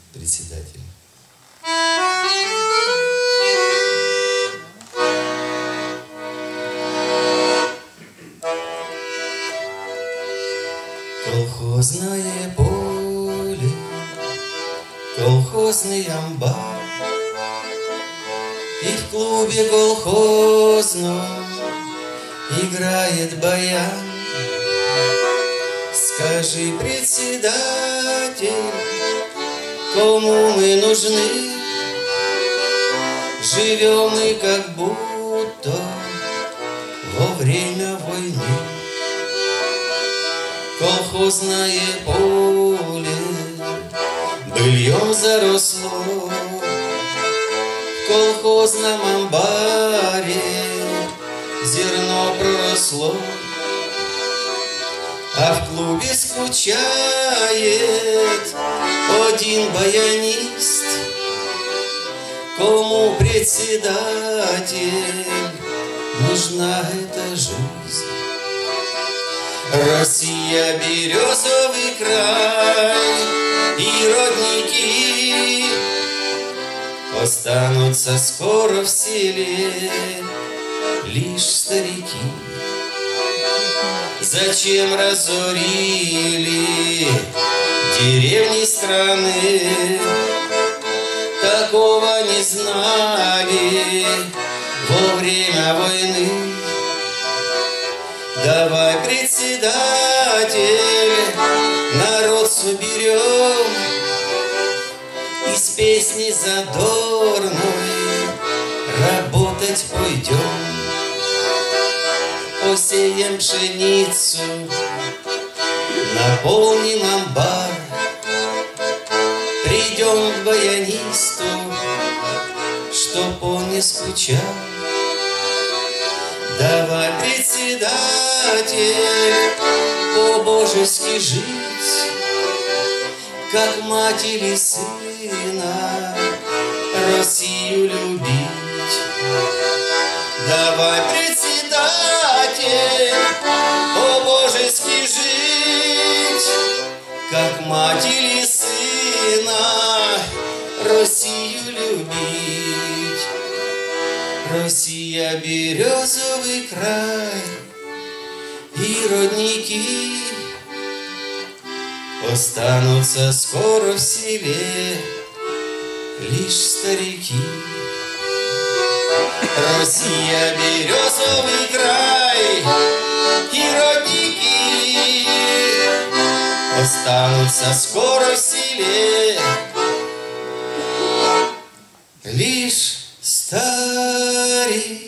председатель. Колхозное поле, колхозный амбар, и в клубе колхозном играет баян. Скажи, председатель, кому мы нужны? Живем мы как будто во время войны. Колхозное поле быльем заросло, в колхозном амбаре зерно проросло. А в клубе скучает один баянист, кому, председатель, нужна эта жизнь. Россия, березовый край, и родники останутся скоро в селе лишь старики. Зачем разорили деревни страны? Такого не знали во время войны. Давай, председатель, народ соберем, и с песней задорной работать пойдем. Посеем пшеницу, наполним амбар, придем к баянисту, чтоб он не скучал. Давай, председатель, по-божески жить, как мать или сына, Россию любить. Давай, председатель, по-божески жить, как мать или сына, Россию любить. Россия, березовый край, и родники останутся скоро в селе лишь старики. Россия, березовый край, и родники останутся скоро в селе лишь старики.